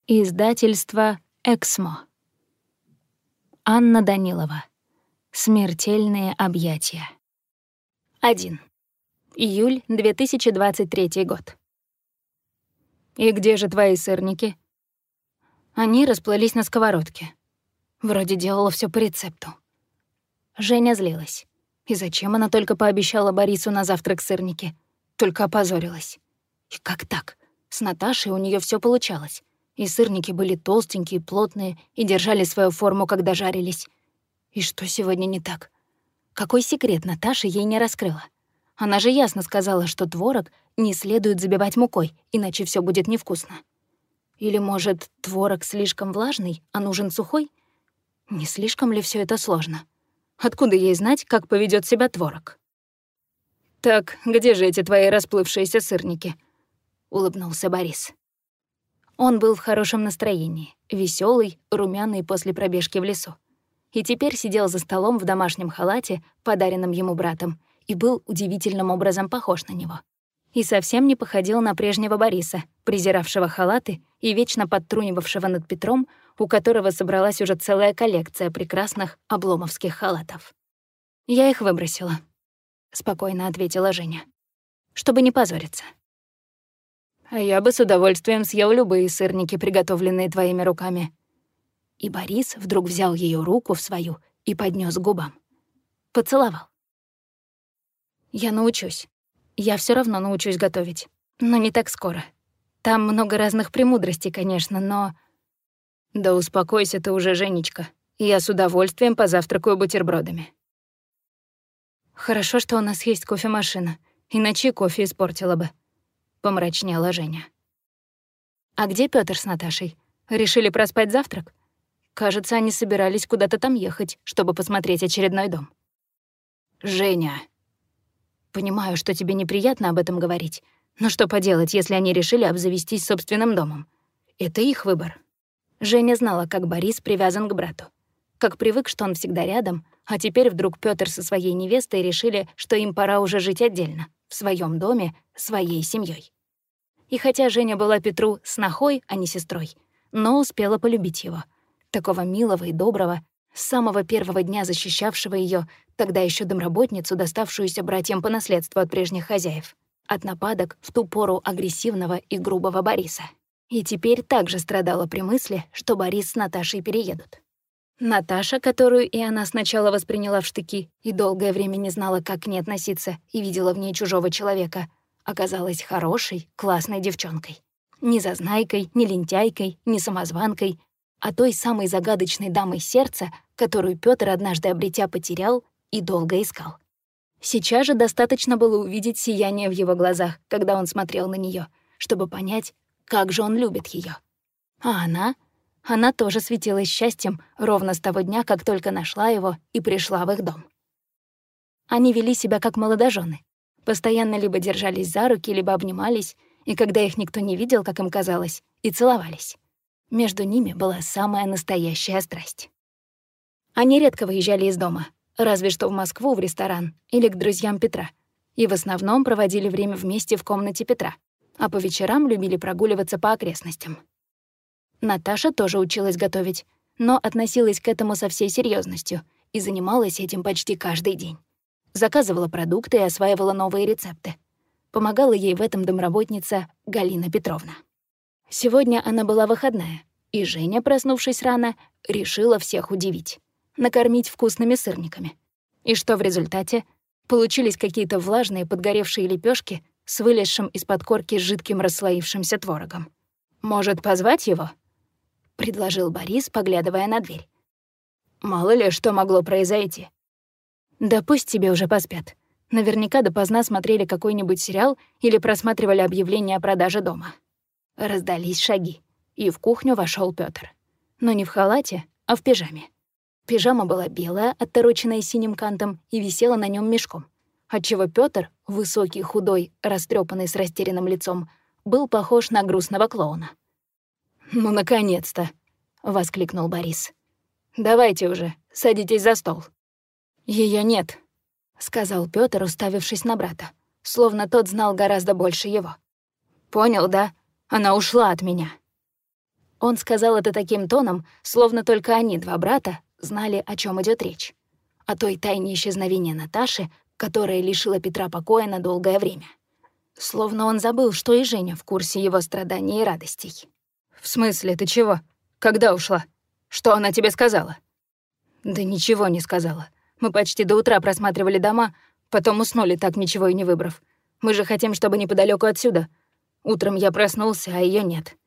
Издательство «Эксмо». Анна Данилова. Смертельные объятия. 1. Июль 2023 год. «И где же твои сырники?» Они расплылись на сковородке. Вроде делала всё по рецепту. Женя злилась. И зачем она только пообещала Борису на завтрак сырники? Только опозорилась. И как так? С Наташей у неё всё получалось. И сырники были толстенькие, плотные и держали свою форму, когда жарились. И что сегодня не так? Какой секрет Наташа ей не раскрыла? Она же ясно сказала, что творог не следует забивать мукой, иначе всё будет невкусно. Или, может, творог слишком влажный, а нужен сухой? Не слишком ли всё это сложно? Откуда ей знать, как поведёт себя творог? «Так, где же эти твои расплывшиеся сырники?» — улыбнулся Борис. Он был в хорошем настроении, весёлый, румяный после пробежки в лесу. И теперь сидел за столом в домашнем халате, подаренном ему братом, и был удивительным образом похож на него. И совсем не походил на прежнего Бориса, презиравшего халаты и вечно подтрунивавшего над Петром, у которого собралась уже целая коллекция прекрасных обломовских халатов. «Я их выбросила», — спокойно ответила Женя, «чтобы не позориться». «А я бы с удовольствием съел любые сырники, приготовленные твоими руками». И Борис вдруг взял её руку в свою и поднёс к губам. Поцеловал. «Я научусь. Я всё равно научусь готовить. Но не так скоро. Там много разных премудростей, конечно, но...» «Да успокойся ты уже, Женечка. Я с удовольствием позавтракаю бутербродами». «Хорошо, что у нас есть кофемашина, иначе кофе испортила бы», — помрачнела Женя. «А где Пётр с Наташей? Решили проспать завтрак? Кажется, они собирались куда-то там ехать, чтобы посмотреть очередной дом». «Женя!» «Понимаю, что тебе неприятно об этом говорить, но что поделать, если они решили обзавестись собственным домом? Это их выбор». Женя знала, как Борис привязан к брату. Как привык, что он всегда рядом, а теперь вдруг Пётр со своей невестой решили, что им пора уже жить отдельно, в своём доме, своей семьёй. И хотя Женя была Петру снохой, а не сестрой, но успела полюбить его. Такого милого и доброго, с самого первого дня защищавшего её, тогда ещё домработницу, доставшуюся братьям по наследству от прежних хозяев, от нападок в ту пору агрессивного и грубого Бориса. И теперь также страдала при мысли, что Борис с Наташей переедут. Наташа, которую и она сначала восприняла в штыки и долгое время не знала, как к ней относиться, и видела в ней чужого человека, оказалась хорошей, классной девчонкой. Не зазнайкой, не лентяйкой, не самозванкой, а той самой загадочной дамой сердца, которую Пётр однажды обретя потерял и долго искал. Сейчас же достаточно было увидеть сияние в его глазах, когда он смотрел на неё, чтобы понять, как же он любит её. А она тоже светилась счастьем ровно с того дня, как только нашла его и пришла в их дом. Они вели себя как молодожены. Постоянно либо держались за руки, либо обнимались, и когда их никто не видел, как им казалось, и целовались. Между ними была самая настоящая страсть. Они редко выезжали из дома, разве что в Москву, в ресторан или к друзьям Петра, и в основном проводили время вместе в комнате Петра, а по вечерам любили прогуливаться по окрестностям. Наташа тоже училась готовить, но относилась к этому со всей серьёзностью и занималась этим почти каждый день. Заказывала продукты и осваивала новые рецепты. Помогала ей в этом домработница Галина Петровна. Сегодня она была выходная, и Женя, проснувшись рано, решила всех удивить. Накормить вкусными сырниками. И что в результате? Получились какие-то влажные подгоревшие лепёшки с вылезшим из-под корки жидким расслоившимся творогом. «Может, позвать его?» — предложил Борис, поглядывая на дверь. «Мало ли, что могло произойти». «Да пусть тебе уже поспят. Наверняка допоздна смотрели какой-нибудь сериал или просматривали объявление о продаже дома». Раздались шаги, и в кухню вошёл Пётр. Но не в халате, а в пижаме. Пижама была белая, оттороченная синим кантом, и висела на нём мешком, отчего Пётр, высокий, худой, растрёпанный с растерянным лицом, был похож на грустного клоуна. «Ну, наконец-то!» — воскликнул Борис. «Давайте уже, садитесь за стол». «Её нет», — сказал Пётр, уставившись на брата, словно тот знал гораздо больше его. «Понял, да? Она ушла от меня». Он сказал это таким тоном, словно только они, два брата, знали, о чем идет речь. О той тайне исчезновения Наташи, которая лишила Петра покоя на долгое время. Словно он забыл, что и Женя в курсе его страданий и радостей. «В смысле, ты чего? Когда ушла? Что она тебе сказала?» «Да ничего не сказала. Мы почти до утра просматривали дома, потом уснули, так ничего и не выбрав. Мы же хотим, чтобы неподалеку отсюда. Утром я проснулся, а ее нет.